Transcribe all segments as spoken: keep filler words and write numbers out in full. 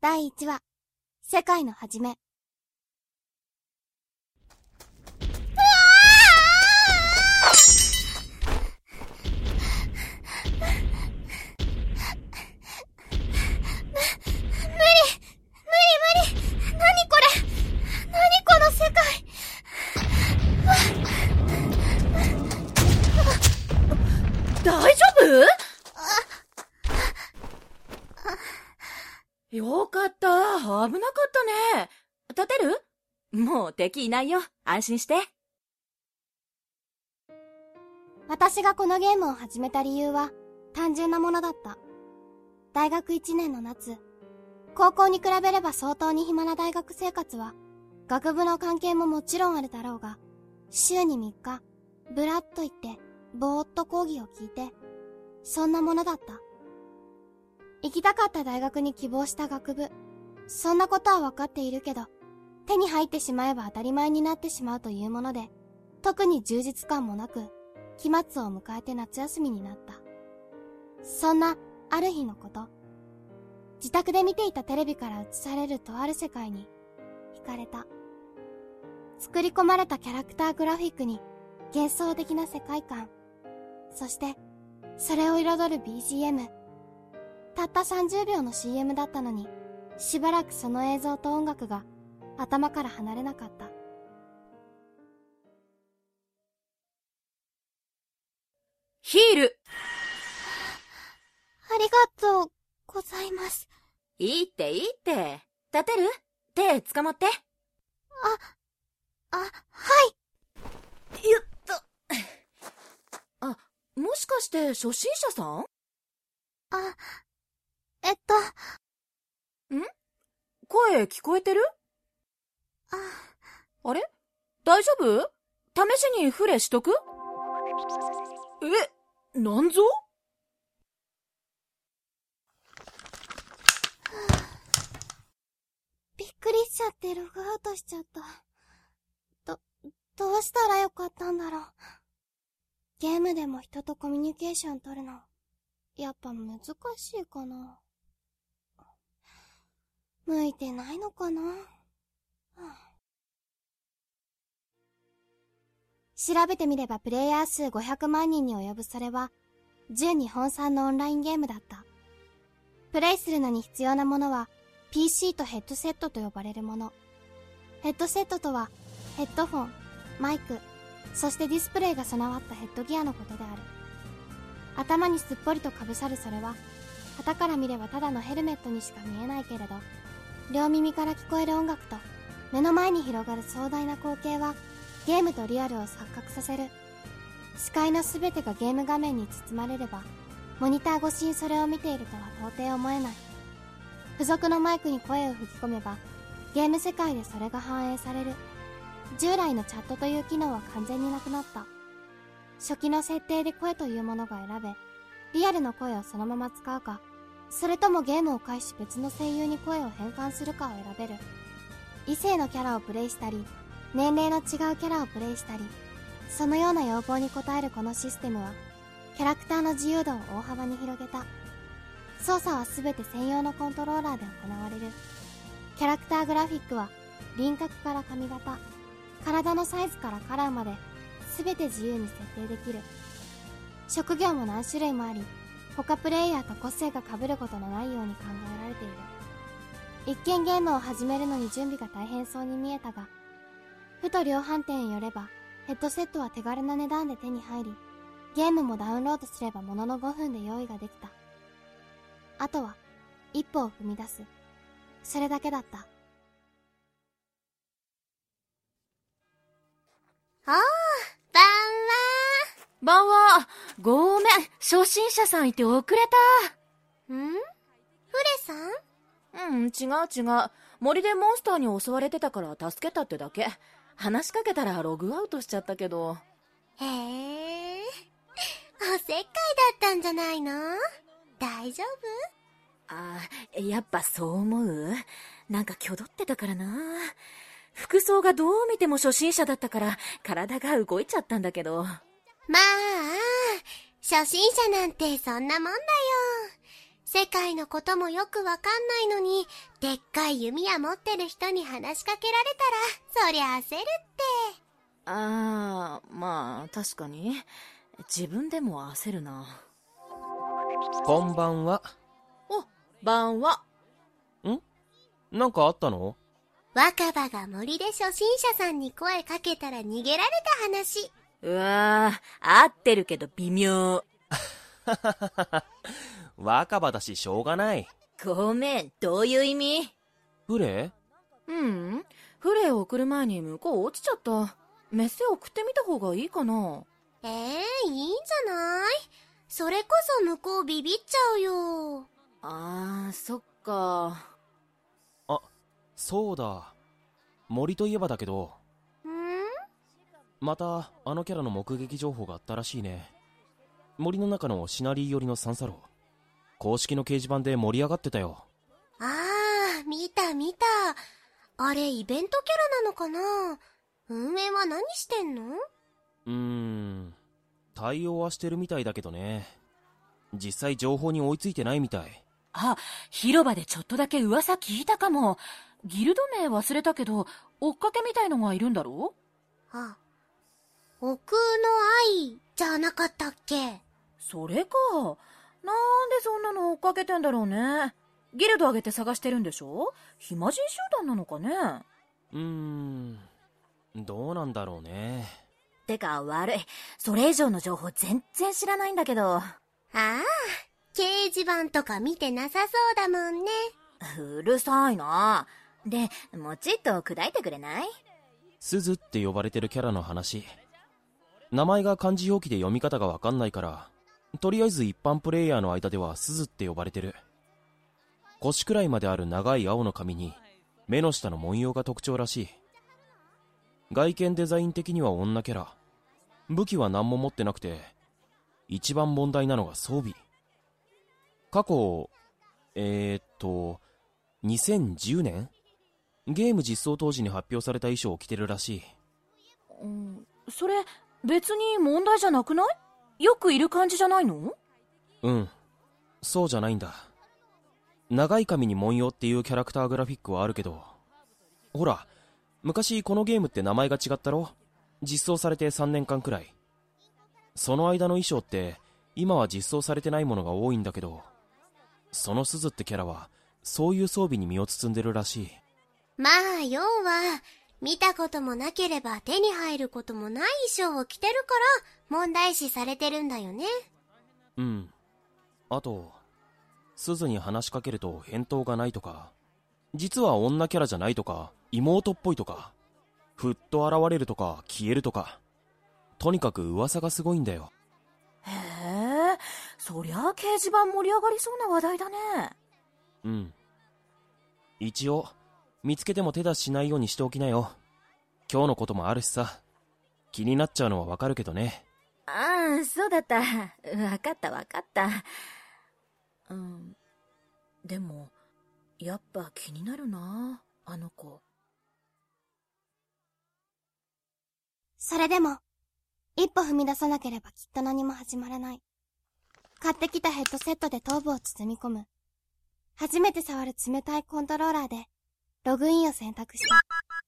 だいいちわ、世界のはじめ。 大丈夫？よかった。危なかったね。立てる？もう敵いないよ。安心して。 私がこのゲームを始めた理由は単純なものだった。大学いちねんの夏、高校に比べれば相当に暇な大学生活は、学部の関係ももちろんあるだろうが、週にみっか、ブラッと行って、ぼーっと講義を聞いて、そんなものだった。行きたかった大学に希望した学部、そんなことは分かっているけど、手に入ってしまえば当たり前になってしまうというもので、特に充実感もなく、期末を迎えて夏休みになった。そんな、ある日のこと、自宅で見ていたテレビから映されるとある世界に、惹かれた。作り込まれたキャラクターグラフィックに、幻想的な世界観、そして、それを彩る ビージーエム。たったさんじゅうびょうの シーエム だったのに、しばらくその映像と音楽が頭から離れなかった。 ヒール。 ありがとうございます。 いいっていいって。立てる？手捕まって。 あ、あ、はい。 よっと。あ、もしかして初心者さん？ あ、えっと。 ん？声聞こえてる？ あ、 あれ？大丈夫？試しにフレしとく？え、なんぞ？ びっくりしちゃってログアウトしちゃった。ど、どうしたらよかったんだろう。ゲームでも人とコミュニケーション取るの、やっぱ難しいかな。向いてないのかな、はあ、調べてみればプレイヤー数ごひゃくまんにんに及ぶそれは、純日本産のオンラインゲームだった。プレイするのに必要なものは、ピーシー とヘッドセットと呼ばれるもの。ヘッドセットとは、ヘッドフォン、マイク、そしてディスプレイが備わったヘッドギアのことである。頭にすっぽりとかぶさるそれは、旗から見ればただのヘルメットにしか見えないけれど、両耳から聞こえる音楽と目の前に広がる壮大な光景は、ゲームとリアルを錯覚させる。視界のすべてがゲーム画面に包まれれば、モニター越しにそれを見ているとは到底思えない。付属のマイクに声を吹き込めば、ゲーム世界でそれが反映される。従来のチャットという機能は完全になくなった。初期の設定で声というものが選べ、リアルの声をそのまま使うか、それともゲームを介し別の声優に声を変換するかを選べる。異性のキャラをプレイしたり、年齢の違うキャラをプレイしたり、そのような要望に応えるこのシステムは、キャラクターの自由度を大幅に広げた。操作はすべて専用のコントローラーで行われる。キャラクターグラフィックは、輪郭から髪型、体のサイズからカラーまで、すべて自由に設定できる。職業も何種類もあり、他プレイヤーと個性が被ることのないように考えられている。一見ゲームを始めるのに準備が大変そうに見えたが、ふと量販店へ寄れば、ヘッドセットは手軽な値段で手に入り、ゲームもダウンロードすればもののごふんで用意ができた。あとは、一歩を踏み出す。それだけだった。 おー、ばんはー。ばんは。ごめん、初心者さんいて遅れた。ん？フレさん？ うん、違う違う。森でモンスターに襲われてたから助けたってだけ。話しかけたらログアウトしちゃったけど。 へえ、おせっかいだったんじゃないの？大丈夫？ああ、やっぱそう思う？なんか挙動ってたからな。服装がどう見ても初心者だったから体が動いちゃったんだけど。 まあ、初心者なんてそんなもんだよ。世界のこともよくわかんないのにでっかい弓矢持ってる人に話しかけられたら、そりゃ焦るって。 あー、まあ確かに自分でも焦るな。 こんばんは。 お、晩は。 ん？なんかあったの？ 若葉が森で初心者さんに声かけたら逃げられた話。 うわー、合ってるけど微妙。 若葉だししょうがない。 ごめん、どういう意味？ フレ？ うん、フレを送る前に向こう落ちちゃった。メッセ送ってみた方がいいかな。 えー、いいんじゃない？それこそ向こうビビっちゃうよ。 あー、そっか。 あ、そうだ。森といえばだけど、 ん？ またあのキャラの目撃情報があったらしいね。森の中のシナリー寄りの三叉路、公式の掲示板で盛り上がってたよ。 あー、見た見た。あれイベントキャラなのかな？運営は何してんの？ うーん、対応はしてるみたいだけどね。実際情報に追いついてないみたい。 あ、広場でちょっとだけ噂聞いたかも。ギルド名忘れたけど、追っかけみたいのがいるんだろ？ あ、奥の愛じゃなかったっけ？ それか。なんでそんなの追っかけてんだろうね。ギルド上げて探してるんでしょ？暇人集団なのかね。 うーん、どうなんだろうね。 てか悪い。それ以上の情報全然知らないんだけど。 ああ、掲示板とか見てなさそうだもんね。 うるさいな。で、もちっと砕いてくれない？ 鈴って呼ばれてるキャラの話。名前が漢字表記で読み方がわかんないから、とりあえず一般プレイヤーの間では鈴って呼ばれてる。腰くらいまである長い青の髪に目の下の文様が特徴らしい。外見デザイン的には女キャラ。武器は何も持ってなくて、一番問題なのが装備。過去、えー、っと、にせんじゅうねん？ゲーム実装当時に発表された衣装を着てるらしい。 うん、それ別に問題じゃなくない？よくいる感じじゃないの？ うん、そうじゃないんだ。長い髪に文様っていうキャラクターグラフィックはあるけど、ほら、昔このゲームって名前が違ったろ？実装されてさんねんかんくらい。その間の衣装って今は実装されてないものが多いんだけど、その鈴ってキャラはそういう装備に身を包んでるらしい。 まあ要は見たこともなければ手に入ることもない衣装を着てるから問題視されてるんだよね。 うん。あと、鈴に話しかけると返答がないとか、実は女キャラじゃないとか、妹っぽいとか、ふっと現れるとか消えるとか、とにかく噂がすごいんだよ。 へえ、そりゃあ掲示板盛り上がりそうな話題だね。 うん。一応見つけても手出ししないようにしておきなよ。今日のこともあるしさ。気になっちゃうのはわかるけどね。 ああ、そうだった。わかったわかった。うん。でも、やっぱ気になるな、あの子。 それでも、一歩踏み出さなければきっと何も始まらない。買ってきたヘッドセットで頭部を包み込む。初めて触る冷たいコントローラーで、ログインを選択した。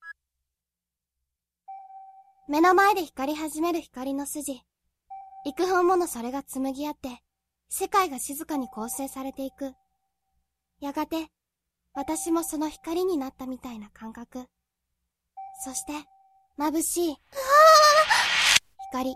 目の前で光り始める光の筋。幾分ものそれが紡ぎ合って、世界が静かに構成されていく。やがて、私もその光になったみたいな感覚。そして、眩しい。光。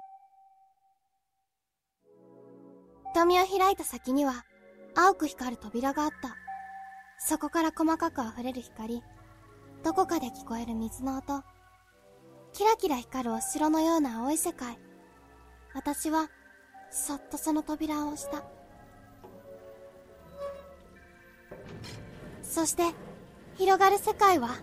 瞳を開いた先には、青く光る扉があった。そこから細かく溢れる光。どこかで聞こえる水の音。キラキラ光るお城のような青い世界。私は、そっとその扉を押した。そして、広がる世界は、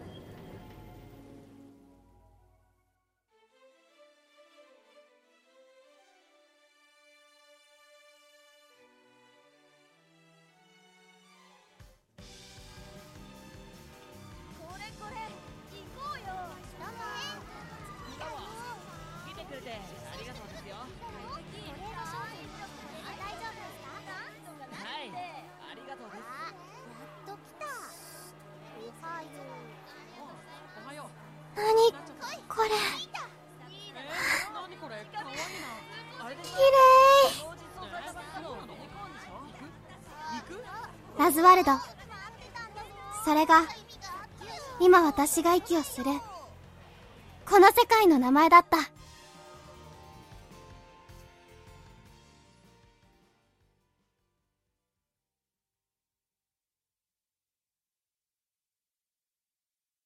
ラズワルド。それが、今私が息をする、この世界の名前だった。